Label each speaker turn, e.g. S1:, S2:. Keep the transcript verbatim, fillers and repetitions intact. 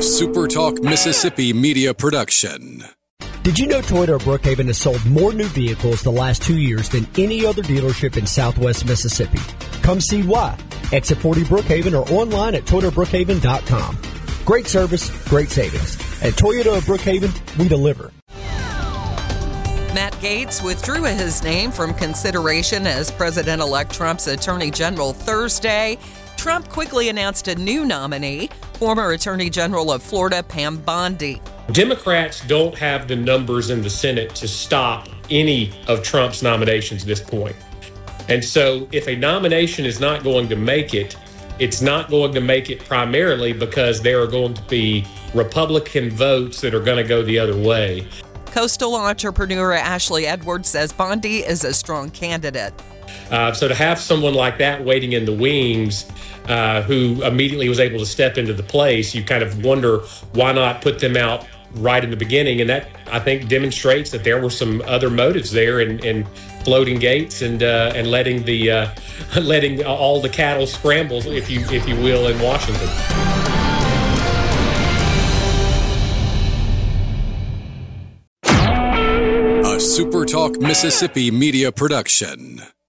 S1: A SuperTalk Mississippi media production.
S2: Did you know Toyota of Brookhaven has sold more new vehicles the last two years than any other dealership in Southwest Mississippi? Come see why. Exit forty Brookhaven or online at toyota brookhaven dot com. Great service, great savings. At Toyota of Brookhaven, we deliver.
S3: Matt Gaetz withdrew his name from consideration as President-elect Trump's Attorney General Thursday. Trump quickly announced a new nominee, former Attorney General of Florida, Pam Bondi.
S4: Democrats don't have the numbers in the Senate to stop any of Trump's nominations at this point. And so if a nomination is not going to make it, it's not going to make it primarily because there are going to be Republican votes that are going to go the other way.
S3: Coastal entrepreneur Ashley Edwards says Bondi is a strong candidate.
S4: Uh, so to have someone like that waiting in the wings uh, who immediately was able to step into the place, you kind of wonder why not put them out right in the beginning. And that, I think, demonstrates that there were some other motives there in, in floating Gaetz and uh, and letting the uh, letting all the cattle scramble, if you if you will, in Washington.
S1: A SuperTalk Mississippi media production.